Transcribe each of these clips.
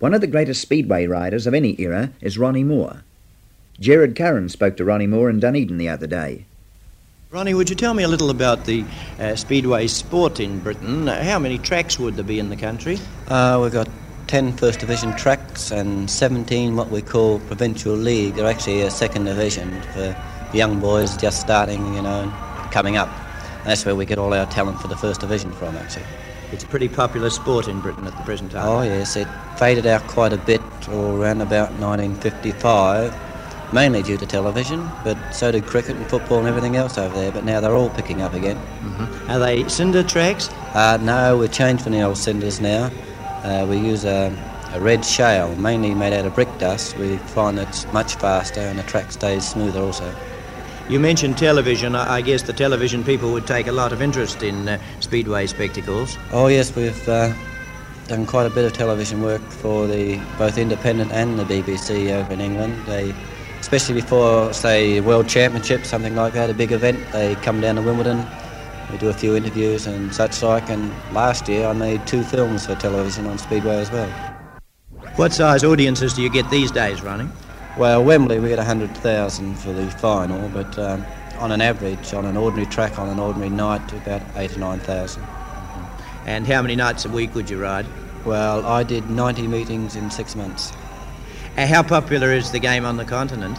One of the greatest speedway riders of any era is Ronnie Moore. Gerard Curran spoke to Ronnie Moore in Dunedin the other day. Ronnie, would you tell me a little about the speedway sport in Britain? How many tracks would there be in the country? We've got 10 First Division tracks and 17 what we call Provincial League. They're actually a second division for young boys just starting, and coming up. And that's where we get all our talent for the First Division from, actually. It's a pretty popular sport in Britain at the present time. Oh, yes. It faded out quite a bit around about 1955, mainly due to television, but so did cricket and football and everything else over there, but now they're all picking up again. Mm-hmm. Are they cinder tracks? No, we've changed from the old cinders now. We use a red shale, mainly made out of brick dust. We find it's much faster and the track stays smoother also. You mentioned television. I guess the television people would take a lot of interest in speedway spectacles. Oh yes, we've done quite a bit of television work for the both Independent and the BBC over in England. They, especially before, say, World Championship, something like that, a big event, they come down to Wimbledon. We do a few interviews and such like, and last year I made 2 films for television on Speedway as well. What size audiences do you get these days, Ronnie? Well, Wembley we get 100,000 for the final, but on an average, on an ordinary track, on an ordinary night, about 8,000 or 9,000. And how many nights a week would you ride? Well, I did 90 meetings in 6 months. How popular is the game on the continent?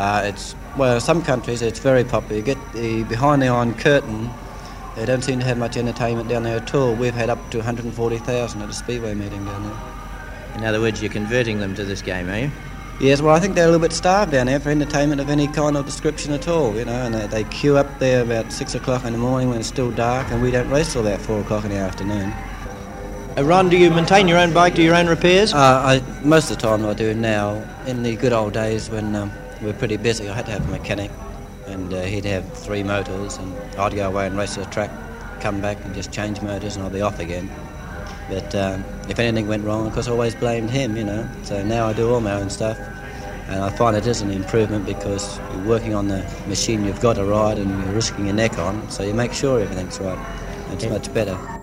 Some countries it's very popular. You get the behind the iron curtain. They don't seem to have much entertainment down there at all. We've had up to 140,000 at a speedway meeting down there. In other words, you're converting them to this game, are you? Yes, well, I think they're a little bit starved down there for entertainment of any kind of description at all, and they queue up there about 6 o'clock in the morning when it's still dark, and we don't race till about 4 o'clock in the afternoon. Ron, do you maintain your own bike, do your own repairs? Most of the time I do now. In the good old days when we were pretty busy, I had to have a mechanic, and he'd have 3 motors, and I'd go away and race at the track, come back and just change motors, and I'll be off again. But if anything went wrong, of course I always blamed him, So now I do all my own stuff, and I find it is an improvement because you're working on the machine you've got to ride and you're risking your neck on, so you make sure everything's right. It's much better.